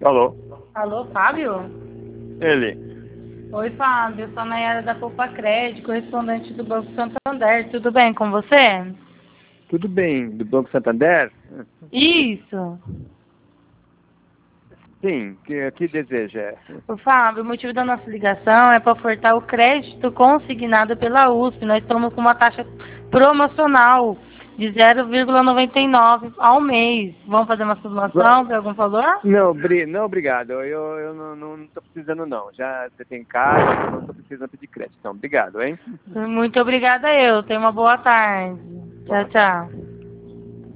Alô? Alô, Fábio? Ele. Oi, Fábio. Eu sou a Nayara da Poupa Crédito, correspondente do Banco Santander. Tudo bem com você? Tudo bem, do Banco Santander? Isso. Sim, que deseja? O Fábio, o motivo da nossa ligação é para ofertar o crédito consignado pela USP. Nós estamos com uma taxa promocional de 0,99 ao mês. Vamos fazer uma simulação para algum valor? Não, não, obrigado. Eu não tô precisando, não. Já você tem caixa, eu não tô precisando de crédito. Então, obrigado, hein? Muito obrigada eu. Tenha uma boa tarde. Tchau, tchau.